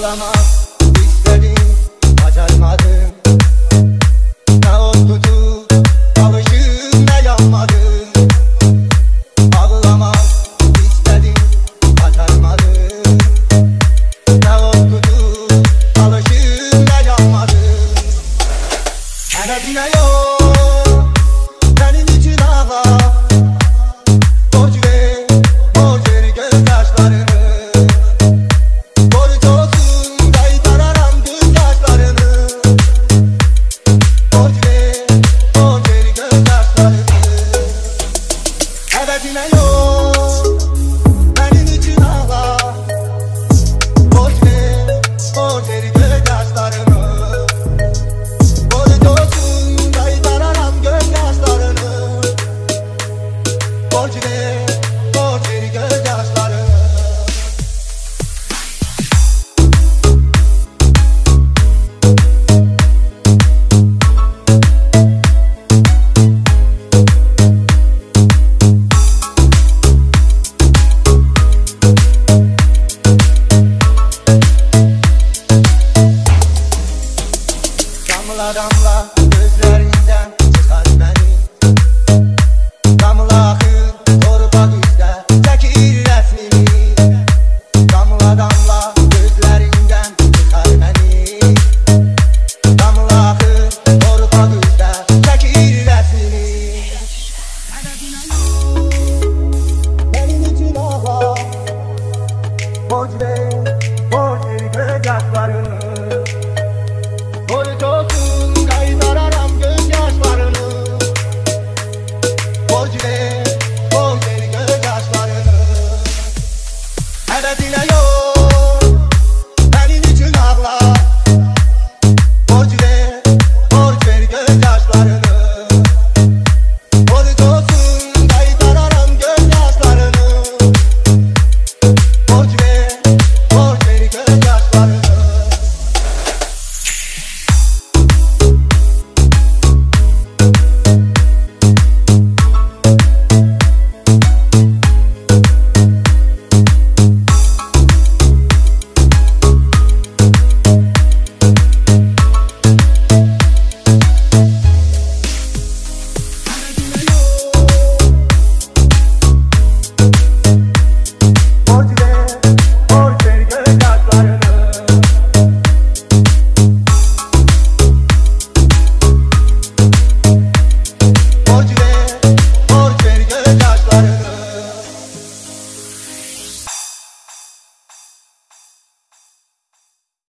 Ağlamak istedim, başarmadım. Ne ot tutup alışım, ne yanmadım. Ağlamak istedim, başarmadım. Ne ot tutup alışım, ne yanmadım. Hedefine yok, benim için ağla. Borç ver, borç ver gözyaşlarını. Borç olsun, kaytararım gözyaşlarını. Borç ver gözyaşlarını. Hedefine yok.